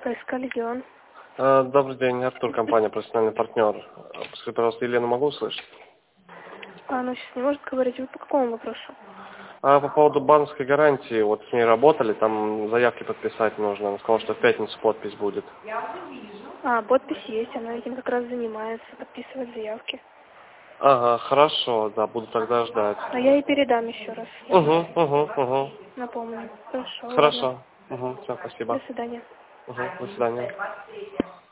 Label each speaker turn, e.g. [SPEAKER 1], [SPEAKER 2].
[SPEAKER 1] КСК «Легион».
[SPEAKER 2] Добрый день, Артур, компания «Профессиональный партнер». Скажите, пожалуйста, Елену могу услышать?
[SPEAKER 1] Она сейчас не может говорить. Вы по какому вопросу?
[SPEAKER 2] По поводу банковской гарантии, вот с ней работали, там заявки подписать нужно. Она сказала, что в пятницу подпись будет.
[SPEAKER 1] Подпись есть, она этим как раз занимается, подписывать заявки.
[SPEAKER 2] Ага, хорошо, да, буду тогда ждать.
[SPEAKER 1] А я ей передам еще раз. Напомню. Хорошо, ладно.
[SPEAKER 2] Хорошо. Все, спасибо.
[SPEAKER 1] До свидания.
[SPEAKER 2] До свидания.